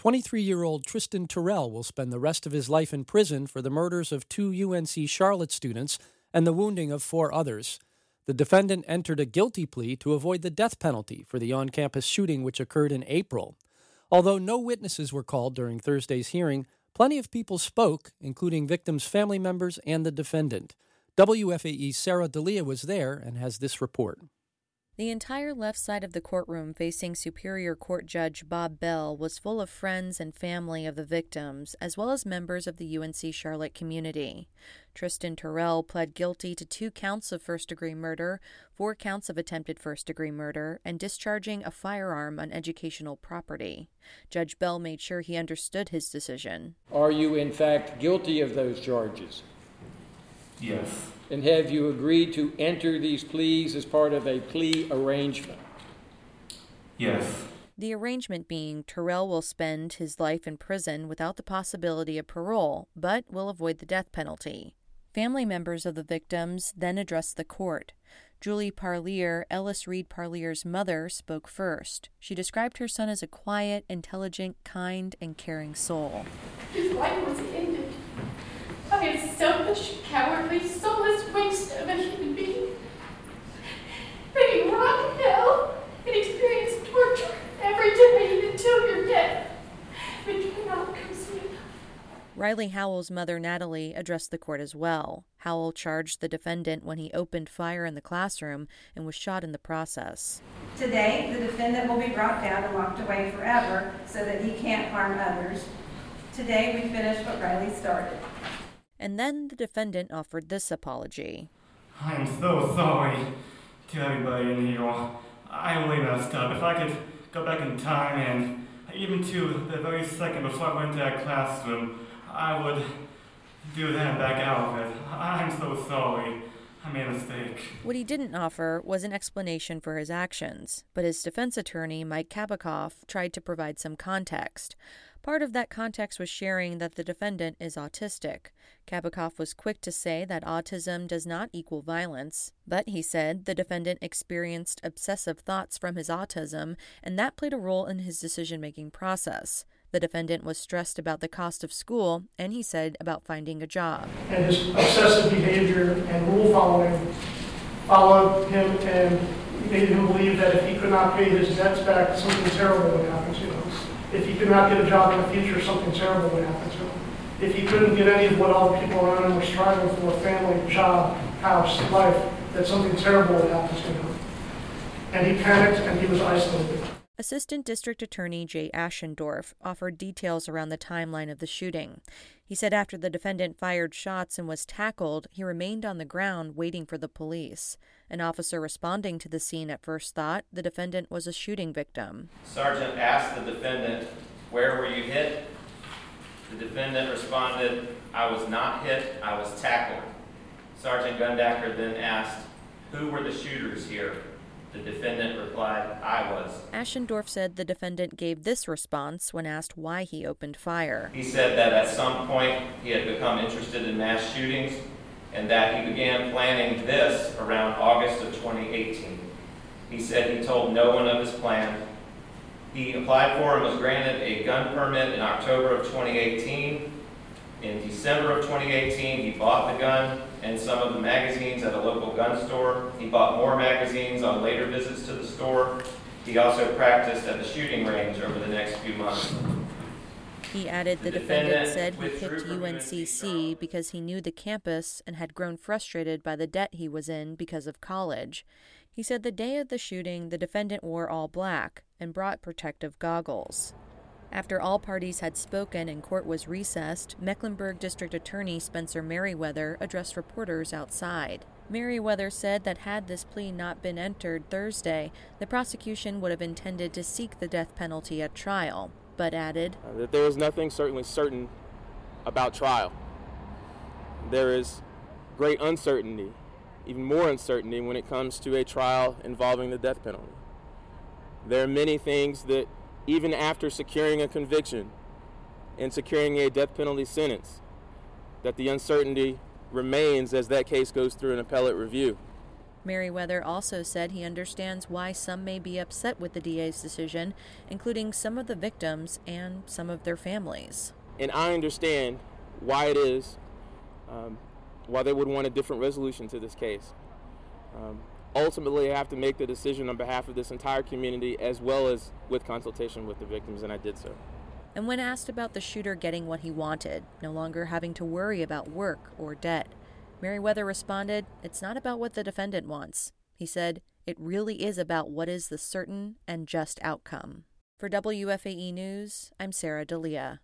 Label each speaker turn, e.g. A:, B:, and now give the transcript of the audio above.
A: 23-year-old Tristan Terrell will spend the rest of his life in prison for the murders of 2 UNC Charlotte students and the wounding of 4 others. The defendant entered a guilty plea to avoid the death penalty for the on-campus shooting which occurred in April. Although no witnesses were called during Thursday's hearing, plenty of people spoke, including victims' family members and the defendant. WFAE's Sarah D'Elia was there and has this report.
B: The entire left side of the courtroom facing Superior Court Judge Bob Bell was full of friends and family of the victims, as well as members of the UNC Charlotte community. Tristan Terrell pled guilty to 2 counts of first-degree murder, 4 counts of attempted first-degree murder, and discharging a firearm on educational property. Judge Bell made sure he understood his decision.
C: Are you, in fact, guilty of those charges?
D: Yes.
C: And have you agreed to enter these pleas as part of a plea arrangement?
D: Yes.
B: The arrangement being Terrell will spend his life in prison without the possibility of parole, but will avoid the death penalty. Family members of the victims then addressed the court. Julie Parlier, Ellis Reed Parlier's mother, spoke first. She described her son as a quiet, intelligent, kind, and caring soul.
E: His life was ended by a selfish, cowardly, soulless waste of a human being. May you rot in hell and experience torture every day until your death. But do not come soon.
B: Riley Howell's mother, Natalie, addressed the court as well. Howell charged the defendant when he opened fire in the classroom and was shot in the process.
F: Today, the defendant will be brought down and locked away forever so that he can't harm others. Today, we finish what Riley started.
B: And then the defendant offered this apology.
D: I'm so sorry to everybody in here. I really messed up. If I could go back in time and even to the very second before I went to that classroom, I would do that and back out of it. I'm so sorry. I made a mistake.
B: What he didn't offer was an explanation for his actions, but his defense attorney, Mike Kabikoff, tried to provide some context. Part of that context was sharing that the defendant is autistic. Kabikoff was quick to say that autism does not equal violence, but he said the defendant experienced obsessive thoughts from his autism, and that played a role in his decision-making process. The defendant was stressed about the cost of school, and he said about finding a job.
G: And his obsessive behavior and rule following followed him and made him believe that if he could not pay his debts back, something terrible would happen to him. If he could not get a job in the future, something terrible would happen to him. If he couldn't get any of what all the people around him were striving for, family, job, house, life, that something terrible would happen to him. And he panicked and he was isolated.
B: Assistant District Attorney Jay Ashendorf offered details around the timeline of the shooting. He said after the defendant fired shots and was tackled, he remained on the ground waiting for the police. An officer responding to the scene at first thought the defendant was a shooting victim.
H: Sergeant asked the defendant, "Where were you hit?" The defendant responded, "I was not hit, I was tackled." Sergeant Gundacker then asked, "Who were the shooters here?" The defendant replied, "I was."
B: Ashendorf said the defendant gave this response when asked why he opened fire.
H: He said that at some point he had become interested in mass shootings and that he began planning this around August of 2018. He said he told no one of his plan. He applied for and was granted a gun permit in October of 2018. In December of 2018, he bought the gun and some of the magazines at a local gun store. He bought more magazines on later visits to the store. He also practiced at the shooting range over the next few months.
B: He added the defendant said he picked UNCC because he knew the campus and had grown frustrated by the debt he was in because of college. He said the day of the shooting, the defendant wore all black and brought protective goggles. After all parties had spoken and court was recessed, Mecklenburg District Attorney Spencer Merriweather addressed reporters outside. Merriweather said that had this plea not been entered Thursday, the prosecution would have intended to seek the death penalty at trial, but added
I: that there is nothing certainly certain about trial. There is great uncertainty, even more uncertainty when it comes to a trial involving the death penalty. There are many things that even after securing a conviction and securing a death penalty sentence, that the uncertainty remains as that case goes through an appellate review.
B: Merriweather also said he understands why some may be upset with the DA's decision, including some of the victims and some of their families.
I: And I understand why it is, why they would want a different resolution to this case. Ultimately, I have to make the decision on behalf of this entire community as well as with consultation with the victims, and I did so.
B: And when asked about the shooter getting what he wanted, no longer having to worry about work or debt, Merriweather responded, "It's not about what the defendant wants." He said, "It really is about what is the certain and just outcome." For WFAE News, I'm Sarah D'Elia.